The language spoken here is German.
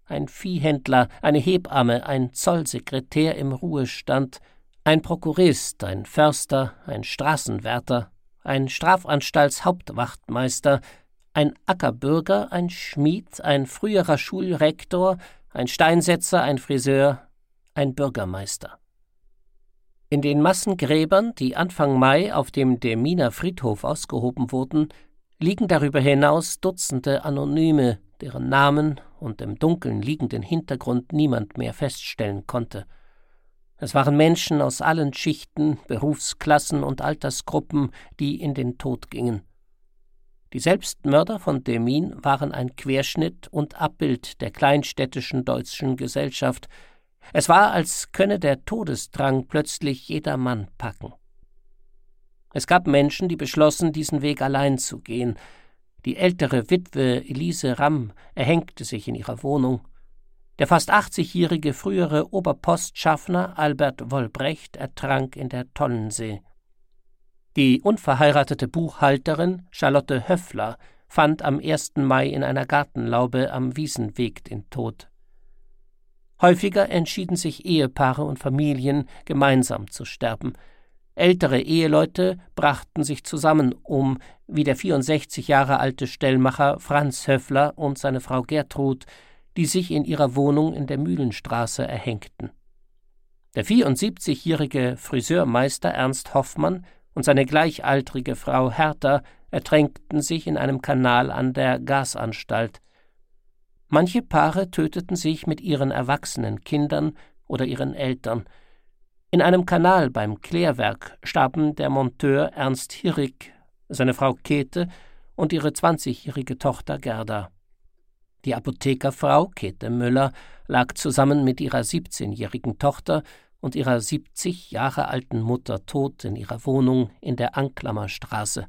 ein Viehhändler, eine Hebamme, ein Zollsekretär im Ruhestand, ein Prokurist, ein Förster, ein Straßenwärter, ein Strafanstaltshauptwachtmeister, ein Ackerbürger, ein Schmied, ein früherer Schulrektor, ein Steinsetzer, ein Friseur, ein Bürgermeister. In den Massengräbern, die Anfang Mai auf dem Deminer Friedhof ausgehoben wurden, liegen darüber hinaus Dutzende Anonyme, deren Namen und im Dunkeln liegenden Hintergrund niemand mehr feststellen konnte. Es waren Menschen aus allen Schichten, Berufsklassen und Altersgruppen, die in den Tod gingen. Die Selbstmörder von Demmin waren ein Querschnitt und Abbild der kleinstädtischen deutschen Gesellschaft. Es war, als könne der Todesdrang plötzlich jedermann packen. Es gab Menschen, die beschlossen, diesen Weg allein zu gehen. Die ältere Witwe Elise Ramm erhängte sich in ihrer Wohnung. Der fast 80-jährige frühere Oberpostschaffner Albert Wollbrecht ertrank in der Tollensee. Die unverheiratete Buchhalterin Charlotte Höffler fand am 1. Mai in einer Gartenlaube am Wiesenweg den Tod. Häufiger entschieden sich Ehepaare und Familien, gemeinsam zu sterben. Ältere Eheleute brachten sich zusammen um, wie der 64 Jahre alte Stellmacher Franz Höffler und seine Frau Gertrud, die sich in ihrer Wohnung in der Mühlenstraße erhängten. Der 74-jährige Friseurmeister Ernst Hoffmann und seine gleichaltrige Frau Hertha ertränkten sich in einem Kanal an der Gasanstalt. Manche Paare töteten sich mit ihren erwachsenen Kindern oder ihren Eltern. In einem Kanal beim Klärwerk starben der Monteur Ernst Hirrig, seine Frau Käthe und ihre 20-jährige Tochter Gerda. Die Apothekerfrau Käthe Müller lag zusammen mit ihrer 17-jährigen Tochter und ihrer 70 Jahre alten Mutter tot in ihrer Wohnung in der Anklammerstraße.